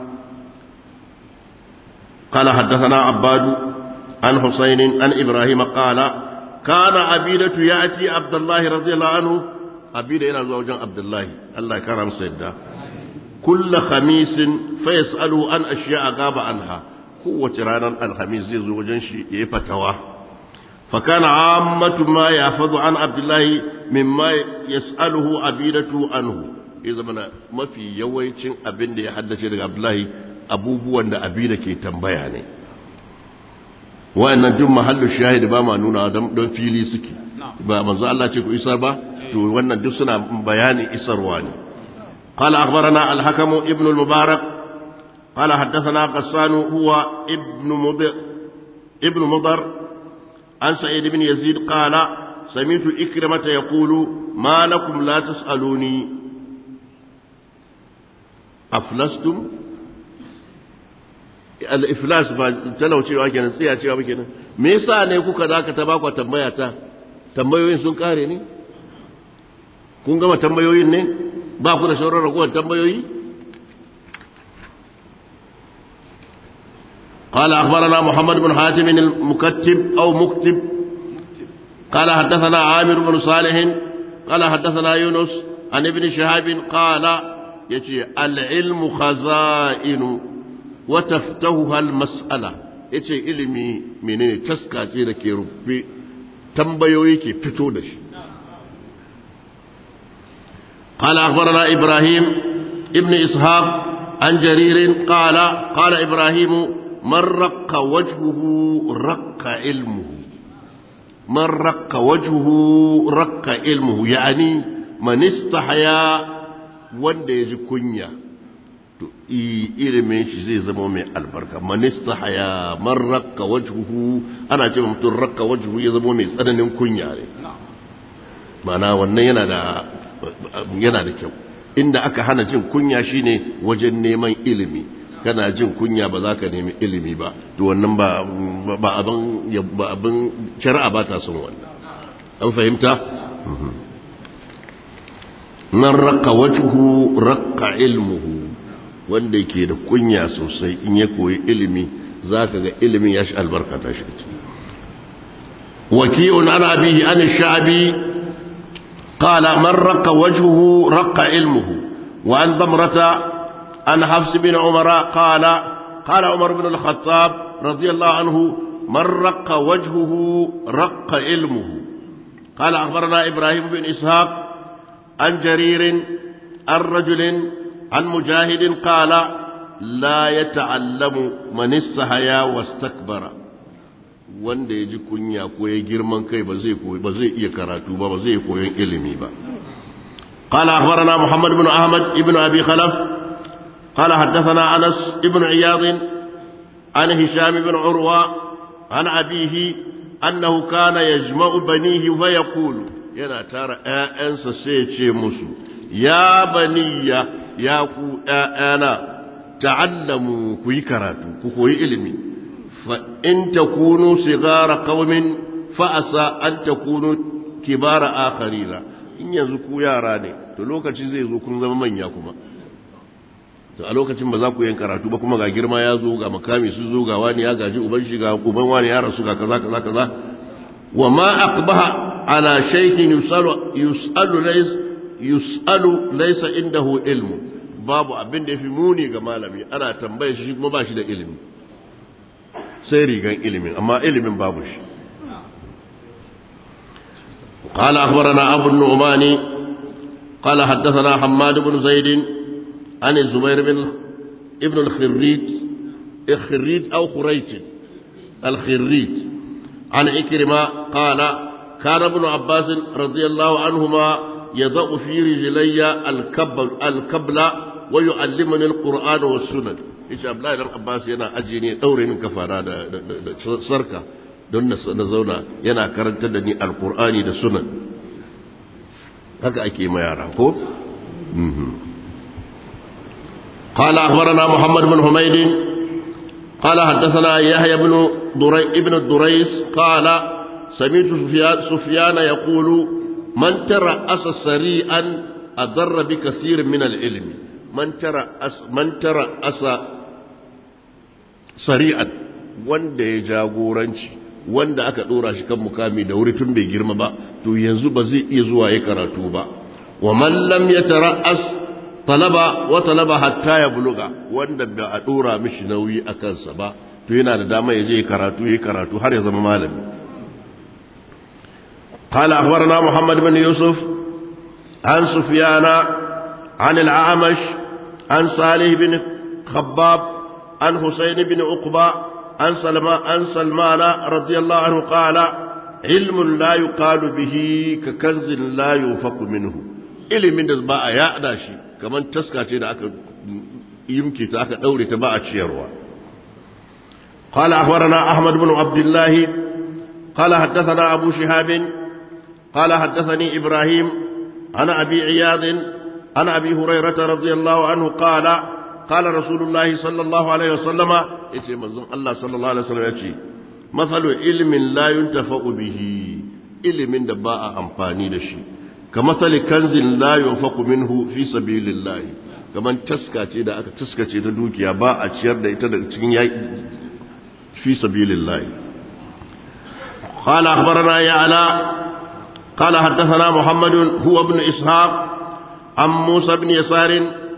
قال حدثنا عباد عن حسين عن إبراهيم قال كان عبيدة يأتي عبد الله رضي الله عنه عبيدة إلى زوجا عبد الله الله كرم سيدا كل خميس فيسأله عن أشياء غاب عنها هو ترانا الخميس زي زوجا يفتوى فكان عامة ما يحفظ عن عبد الله مما يسأله عبيدة عنه إذا منا ما في يويتين أبن دي حدث عبد الله abubuwan da abi da ke tambaya ne wa'annan duk mahallu shahid ba ma nuna don fili suke ba manzo Allah ce ku isar ba to wannan duk suna bayani isarwa ne qala akhbarana al-hakim ibn al-mubarak qala haddathana qassan huwa ibn mudar ibn mudar عن سعيد بن يزيد قال سمعت إكرمة يقول ما لكم لا تسألوني أفلستم الإفلاس تلو cewa kenan tsiya cewa kenan me yasa ne kuka dakata ba ku tambaya ta tambayoyin sun kare ne kun gama tambayoyin ne ba ku da shauran ragowar tambayoyi قال أخبرنا محمد بن حاتم المكتب أو مكتب قال حدثنا عامر بن صالح قال حدثنا يونس عن ابن شهاب قال يجي العلم خزائن وتفتهها المسألة يجي علمي منين تسكاتي لكي ربي تنبيويكي فتودش قال أخبرنا إبراهيم ابن إسحاق عن جرير قال قال إبراهيم من رق وجهه رق علمه من رق وجهه رق علمه يعني من استحيا wanda ya ji kunya to ilimin shi zai zama mai albarka man istahya man rakka wajhuhu ana ce mutum rakka wajhuhu ya zama mai tsananin kunya ne mana wannan yana da yana da kyau inda aka hana jin kunya shine wajen neman ilimi kana jin kunya ba za ka nemi ilimi ba to wannan ba ba abin ba abin shari'a ba ta son wannan an fahimta man raqqa wajhu raqqa ilmuhu wanda yake da kunya sosai in ya koyi ilimi zaka ga ilimin ya shi albarka ta shi waki'un an abihi an ash-sha'bi qala man raqqa wajhuhu raqqa ilmuhu wa an damrata an hafs bin umara qala qala umar ibn al-khattab radiyallahu anhu man raqqa wajhuhu raqqa ilmuhu qala akhbarana ibrahim bin ishaq عن جرير عن رجل عن مجاهد قال لا يتعلم من استحيا واستكبر wanda ya ji kunya ko ya girman kai ba zai koyi ba zai iya karatu ba ba zai koyon ilimi ba قال أخبرنا محمد بن أحمد ابن أبي خلف قال حدثنا أنس ابن عياض عن هشام بن عروة عن أبيه أنه كان يجمع بنيه فيقول yana tara ‘ya'yansa sai ce musu, ya baniya ya ku ‘ya'yana, ta'allamu ku yi karatu, ku koyi ilimi, fa'in ta kunu sigara kaumin fa'asa an ta kunu kibara akarira, in yanzu ku yara ne, to lokaci zai zo kun zama manya kuma. To a lokacin ba za ku yin karatu ba kuma ga girma ya zo, ga makami su zo, ga wani ya gaji uban shi, ga uban wani ya rasu, ga kaza kaza kaza. Wa ma aqbaha على شيخ يسأل يسأل ليس يسأل ليس عنده علم باب abin da yafi muni ga malami ana tambaye shi kuma ba shi da ilimi sai rigan ilimin amma ilimin babu shi قال أخبرنا أبو النعمان قال حدثنا حماد بن زيد عن الزبير بن ابن الخريت الخريت أو خريت الخريت عن إكرمة قال كان ابن عباس رضي الله عنهما يضع في رجلي الكبل الكبل ويعلمني القرآن والسنن إيش عبد الله بن عباس ينا أجيني دورين كفارة سركة دون نزونا ينا كرنت دني القرآن والسنن هكا أكيد ما يعرفه قال أخبرنا محمد بن حميد قال حدثنا يحيى بن دري ابن الدريس قال سمعت سفيان, سفيان يقول من ترأس سريعا أضر بكثير من العلم من ترأس من ترأس سريعا wanda ya jagoranci wanda aka dora shi kan mukami da wuri tun bai girma ba to yanzu ba zai iya zuwa ya karatu ba wa man lam yatara'as talaba wa talaba hatta ya buluga wanda ba a dora mishi nauyi a kansa ba to yana da dama ya je karatu ya karatu har ya zama malami قال أخبرنا محمد بن يوسف عن سفيان عن الأعمش عن صالح بن خباب عن حسين بن عقبة عن سلمان عن سلمان رضي الله عنه قال علم لا يقال به ككنز لا ينفك منه علم من ba a yaɗa shi kamar taska ce da aka yimke ta aka daure ta ba a ciyarwa قال أخبرنا أحمد بن عبد الله قال حدثنا أبو شهاب قال حدثني إبراهيم عن أبي عياض عن أبي هريرة رضي الله عنه قال قال رسول الله صلى الله عليه وسلم الله صلى الله عليه وسلم يقول مثل علم لا ينتفع به علم دباء أمفاني لشي كمثل كنز لا ينفق منه في سبيل الله كمان تسكتي دا aka taskace ta dukiya ba a ciyar da ita daga cikin yayi fi sabilillah قال أخبرنا يعلى قال حدثنا محمد هو ابن إسحاق عن موسى بن يسار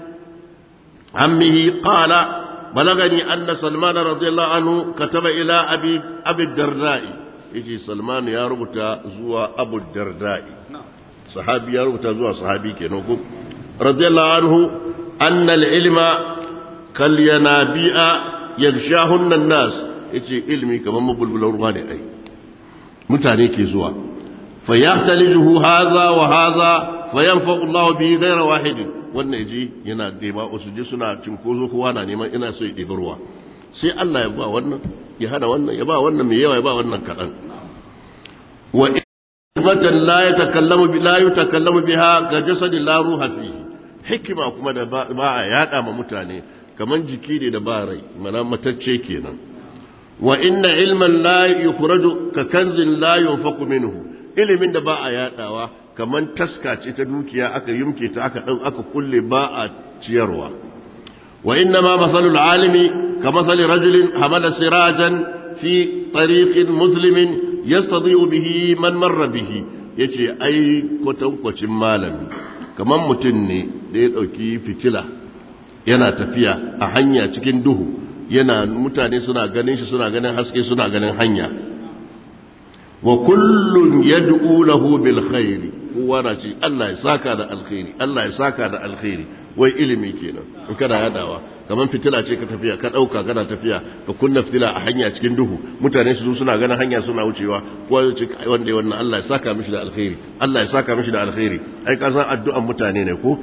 عمه قال بلغني أن سلمان رضي الله عنه كتب إلى أبي, أبي الدرداء يجي سلمان يا ربط زوى أبو الدرداء صحابي يا ربط زوى صحابي كنوكم رضي الله عنه أن العلم كالينابيع يغشاهن الناس يجي علمي كما مبلبل الرواني أي متعني كي زوى فيختلجه هذا وهذا فينفع الله به غير واحد wannan ji yana ɗeba wasu ji suna cinkozo kowa na neman ina so ya ɗebi ruwa sai Allah ya ba wannan ya hana wannan ya ba wannan mai yawa ya ba wannan kaɗan wa ibatan la yatakallamu bi la yatakallamu biha ga jasadi la ruha fihi hikima kuma da ba a yada ma mutane kaman jiki ne da ba rai mana matacce kenan wa inna ilman la yukhraju ka kanzin la yunfaqu minhu ilimin da ba a yadawa kaman taska ce ta dukiya aka yumke ta aka dau aka kulle ba a ciyarwa wa inna ma masalul alimi kamathali rajulin hamala sirajan fi tariqin muslimin yastadi'u bihi man marra bihi yace ai kwatankwacin malami kaman mutum ne da ya dauki fitila yana tafiya a hanya cikin duhu yana mutane suna ganin shi suna ganin haske suna ganin hanya wa kullun yad'u lahu bil khair kowa na ce Allah ya saka da alkhairi Allah ya saka da alkhairi wai ilimi kenan in kana yadawa kaman fitila ce ka tafiya ka dauka kana tafiya ka kunna fitila a hanya cikin duhu mutane su suna ganin hanya suna wucewa kowa ya ce wanda wannan Allah ya saka mishi da alkhairi Allah ya saka mishi da alkhairi ai ka san addu'an mutane ne ko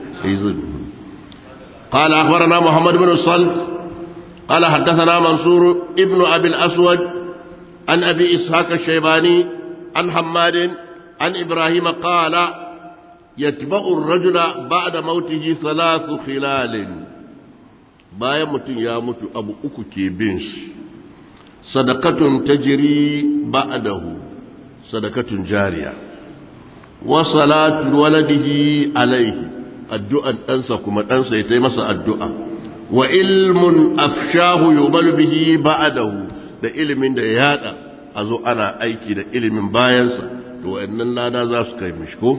قال أخبرنا محمد بن الصلت قال حدثنا منصور ابن أبي الأسود عن أبي إسحاق الشيباني عن حماد عن إبراهيم قال يتبع الرجل بعد موته ثلاث خلال بايا متن يا مت أبو أكوكي بنش صدقة تجري بعده صدقة جارية وصلاة ولده عليه الدعاء أنسى كما أنسى يتمس الدعاء وعلم أفشاه يقبل به بعده da ilimin da ya yada a zo ana aiki da ilimin bayansa to wayannan lada za su kai mishi ko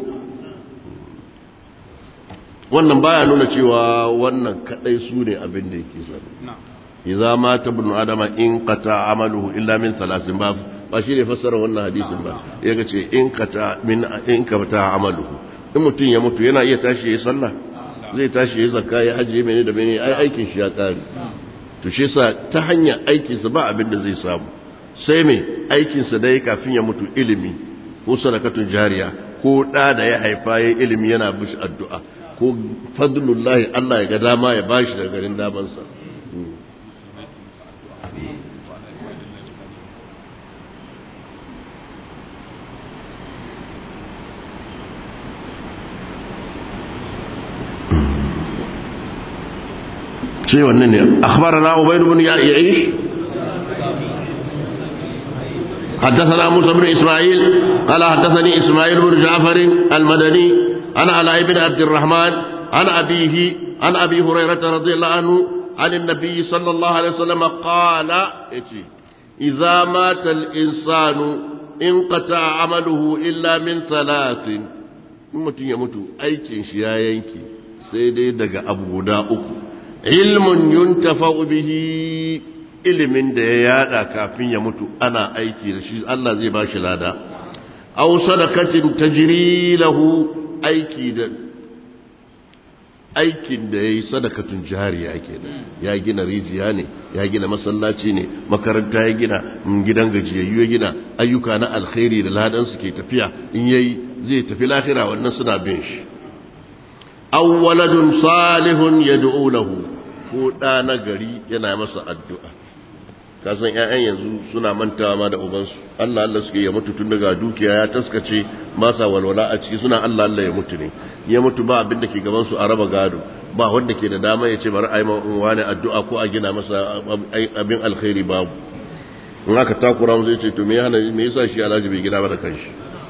wannan baya nuna cewa wannan kadai su ne abin da yake sani idza mata ibn adama in qata amaluhu illa min thalathin ba ba shi ne fassara wannan hadisin ba yaga ce in qata min in qata amaluhu in mutun ya mutu yana iya tashi yayin sallah zai tashi yayin zakka ya ajiye mene da mene ai aikin shi ya kare to shi yasa ta hanyar aikinsa ba abin da zai samu sai me aikinsa dai kafin ya mutu ilimi ko sadakatun jariya ko da da ya haifa yayin ilimi yana bishi addu'a ko fadlullahi Allah ya ga dama ya bashi daga garin damansa شيء ونني أخبرنا عبيد بن يعيش حدثنا موسى بن إسماعيل قال حدثني إسماعيل بن جعفر المدني عن علاء بن عبد الرحمن عن أبيه عن أبي هريرة رضي الله عنه عن النبي صلى الله عليه وسلم قال إذا مات الإنسان انقطع عمله إلا من ثلاث متى يموت أيكن شياينكي سيدي دغ أبو داؤك ilmun yuntafa'u bihi ilimin da ya yada kafin ya mutu ana aiki da shi Allah zai ba shi lada aw sadaqatin tajri lahu aiki da aikin da yayi sadakatun jariya kenan ya gina rijiya ne ya gina masallaci ne makaranta ya gina gidan gajiyayyu ya gina ayyuka na alkhairi da ladan su ke tafiya in yayi zai tafi lahira wannan suna bin shi aw waladun salihun yad'u lahu ko ɗa na gari yana masa addu'a kasan ƴaƴan yanzu suna mantawa ma da ubansu Allah Allah suke ya mutu tun daga dukiya ya taskace ba sa walwala a ciki suna Allah Allah ya mutu ne ya mutu ba abin da ke gaban su a raba gado ba wanda ke da dama ya ce bari a yi wani addu'a ko a gina masa abin alkhairi babu in aka takura mu zai ce to me hana me yasa shi Alhaji bai gina ba da kanshi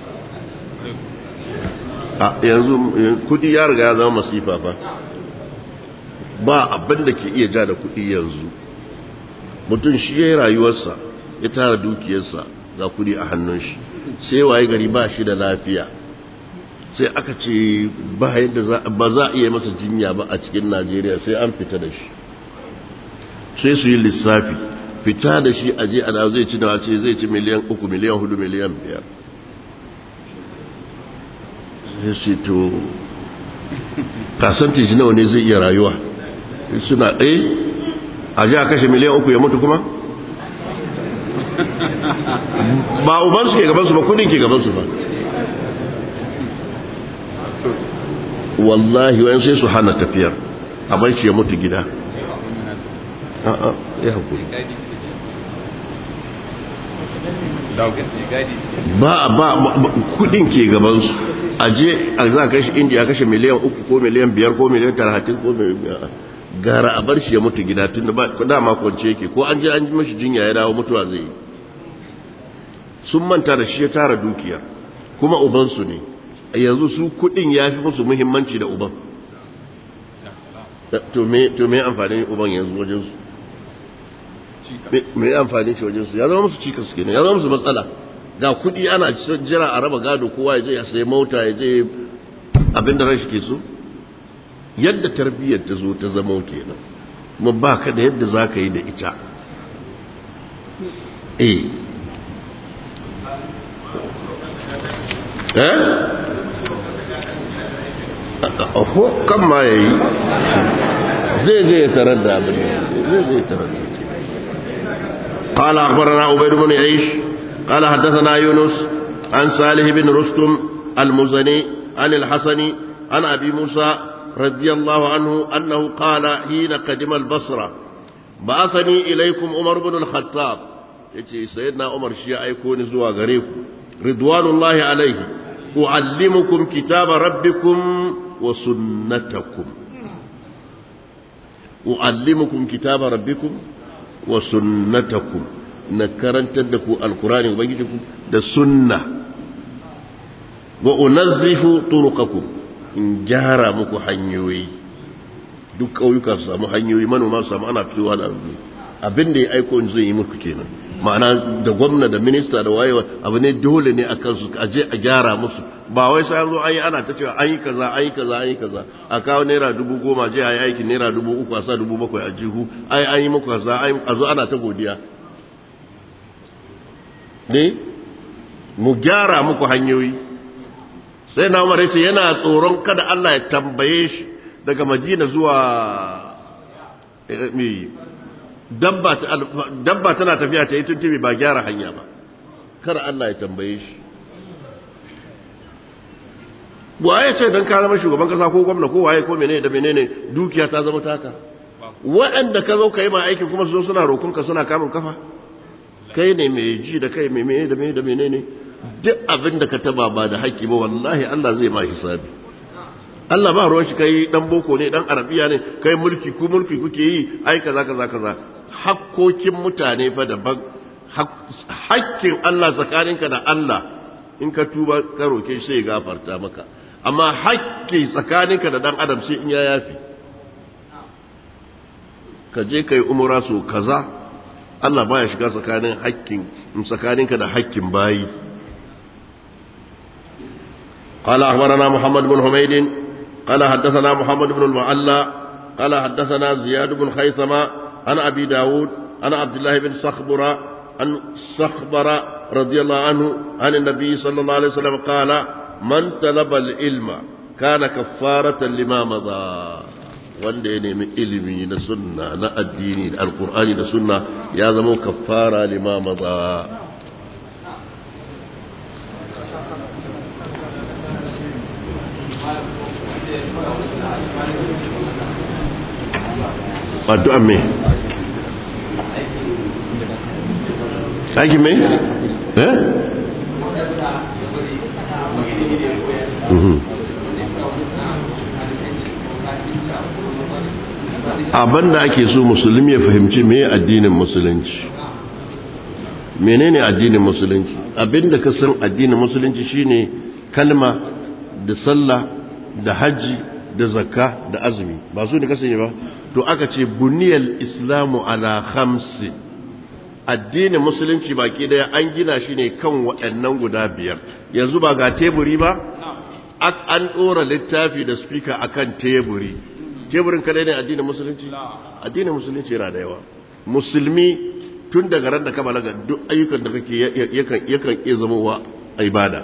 a yanzu kudi ya riga ya zama masifa fa ba abin da ke iya ja da kudi yanzu mutum shi ya yi rayuwarsa ya tara dukiyarsa ga kudi a hannun shi sai waye gari ba shi da lafiya sai aka ce ba yadda ba za a iya masa jinya ba a cikin Najeriya sai an fita da shi sai su yi lissafi fita da shi aje ana zai ci da ce zai ci miliyan uku miliyan hudu miliyan biyar sai su to percentage nawa ne zai iya rayuwa suna ɗaya a ji a kashe miliyan uku ya mutu kuma ba ubansu ke gabansu ba kudin ke gabansu ba wallahi wayan sai su hana tafiyar a bai ya mutu gida a'a ya hakuri ba ba kudin ke gabansu aje a za a kashe indiya kashe miliyan uku ko miliyan biyar ko miliyan talatin ko miliyan gara a bar shi ya mutu gida tun da dama kwance yake ko an je an ji mashi jinya ya dawo mutuwa zai yi sun manta da shi ya tara dukiya kuma ubansu ne yanzu su kudin ya fi musu muhimmanci da uban to me amfani uban yanzu wajensu me amfani shi wajensu ya zama musu cikas kenan ya zama musu matsala ga kudi ana jira a raba gado kowa ya je ya sayi mota ya je abin da rashi ke so yadda tarbiyyar ta zo ta zama kenan kuma ba ka da yadda za ka yi da ita eh eh kan ma ya yi zai je ya tarar da abin zai je ya tarar da قال أخبرنا عبيد بن عيش قال حدثنا يونس عن صالح بن رستم المزني عن الحسن عن أبي موسى رضي الله عنه أنه قال حين قدم البصرة بعثني إليكم عمر بن الخطاب سيدنا عمر شيء يكون زوا غريكم رضوان الله عليه أعلمكم كتاب ربكم وسنتكم أعلمكم كتاب ربكم وسنتكم نكرن تدكو القرآن وبيجيكم ده سنة وأنظف طرقكم in gyara muku hanyoyi duk ƙauyuka su samu hanyoyi manoma su samu ana fitowa da abin da ya aiko in zai yi muku kenan ma'ana da gwamna da minista da wayewa abu ne dole ne a kansu a je a gyara musu ba wai sai an zo an yi ana ta cewa an yi kaza an yi kaza an yi kaza a kawo naira dubu goma je a yi aikin naira dubu uku a sa dubu bakwai a jihu ai an yi muku kaza a zo ana ta godiya ne mu gyara muku hanyoyi sai na umar yace yana tsoron kada Allah ya tambaye shi daga Madina zuwa mi dabba dabba tana tafiya ta yi tuntube ba gyara hanya ba kar Allah ya tambaye shi waye ce dan ka zama shugaban kasa ko gwamna ko waye ko menene da menene dukiya ta zama taka waɗanda ka zo kai ma aikin kuma su zo suna roƙon ka suna kamun kafa kai ne mai ji da kai mai menene da menene da menene duk abin da ka taba ba da haƙƙi ba wallahi Allah zai ma hisabi Allah ba ruwan shi kai dan boko ne dan arabiya ne kai mulki ku mulki kuke yi ai kaza kaza kaza hakkokin mutane fa daban haƙƙin Allah tsakaninka da Allah in ka tuba ka roke shi sai ya gafarta maka amma haƙƙi tsakaninka da dan adam sai in ya yafi ka je kai umra so kaza Allah baya shiga tsakanin haƙƙin tsakaninka da haƙƙin bayi قال أخبرنا محمد بن حميد قال حدثنا محمد بن المعلى قال حدثنا زياد بن خيثمة عن أبي داود عن عبد الله بن صخبر عن صخبر رضي الله عنه عن النبي صلى الله عليه وسلم قال من طلب العلم كان كفارة لما مضى wanda ya nemi ilimi na sunna na addini da alkur'ani da sunna ya zama kaffara lima maza addu'a me aikin me eh abin da ake so musulmi ya fahimci me addinin musulunci menene addinin musulunci abinda ka san addinin musulunci shine kalma da sallah da haji da zakka da azumi ba su ne kasance ba to aka ce buniyal islamu ala khamsi addinin musulunci baki daya an gina shi ne kan waɗannan guda biyar yanzu ba ga teburi ba an ɗora littafi da speaker akan teburi teburin kadai ne addinin musulunci addinin musulunci yana da yawa musulmi tun daga ran da ka balaga duk ayyukan da kake yakan yakan iya zama wa ibada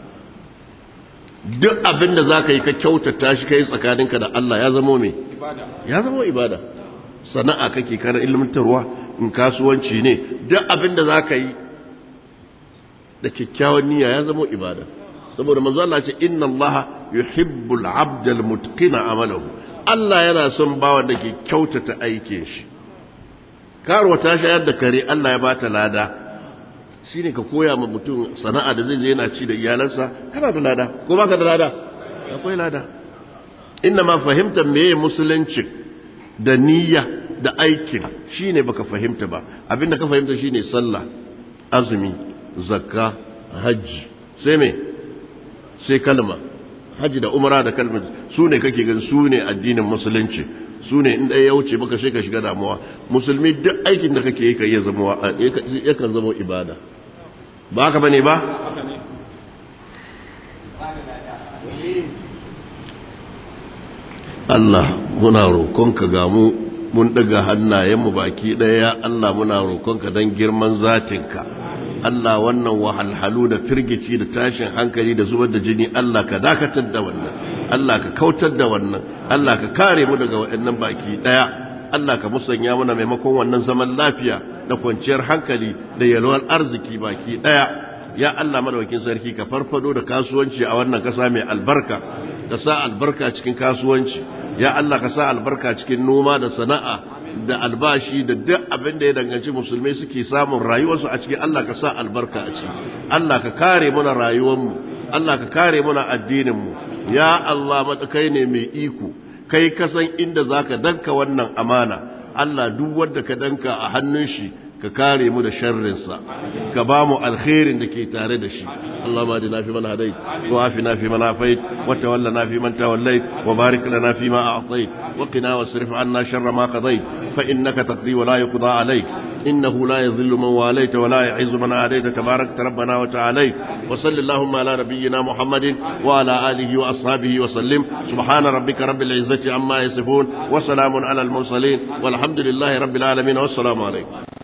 duk abin da zaka yi ka kyautata shi kai tsakaninka da Allah ya zama me ya zama ibada sana'a kake kana ilmantarwa in kasuwanci ne duk abin da zaka yi da kyakkyawan niyya ya zama ibada saboda manzo Allah ce inna Allah yuhibbul 'abda al-mutqina amalahu Allah yana son bawan da ke kyautata aikin shi karuwa ta shayar da kare Allah ya bata lada shine ka koya ma mutum sana'a da zai je yana ci da iyalansa kana da lada ko baka da lada akwai lada inna ma fahimta meye musulunci da niyya da aikin shine baka fahimta ba abinda ka fahimta shine sallah azumi zakka haji sai me sai kalma haji da umra da kalma su ne kake gani su ne addinin musulunci su ne inda ya wuce baka sai ka shiga damuwa musulmi duk aikin da kake yi ka iya zama yakan zama ibada ba haka bane ba Allah muna roƙonka ga mu mun daga hannayenmu baki daya Allah muna roƙonka dan girman zatinka Allah wannan wahalhalu da firgici da tashin hankali da zubar da jini Allah ka dakatar da wannan Allah ka kautar da wannan Allah ka kare mu daga waɗannan baki daya Allah ka musanya mana maimakon wannan zaman lafiya da kwanciyar hankali da yalwar arziki baki daya ya Allah madaukakin sarki ka farfado da kasuwanci a wannan kasa mai albarka ka sa albarka cikin kasuwanci ya Allah ka sa albarka cikin noma da sana'a da albashi da duk abin da ya danganci musulmai suke samun rayuwarsu a cikin Allah ka sa albarka a ciki Allah ka kare mana rayuwarmu Allah ka kare mana addininmu ya Allah matakai ne mai iko kai ka san inda zaka danka wannan amana Allah duk wanda ka danka a hannun shi ka kare mu da sharrinsa ka ba mu alkhairin da ke tare da shi Allahumma adina fi man hadait wa afina fi man afait wa tawallana fi man tawallait wa barik lana fi ma a'tait wa qina wasrif 'anna sharra ma qadait fa innaka taqdi wa la yuqda 'alayk innahu la yadhillu man walayta wa la yu'izzu man adayta tabarakta rabbana wa ta'ala wa sallallahu ala nabiyyina muhammadin wa ala alihi wa ashabihi wa sallim subhana rabbika rabbil izzati amma yasifun wa salamun ala al mursalin walhamdulillahi rabbil alamin wa assalamu alaykum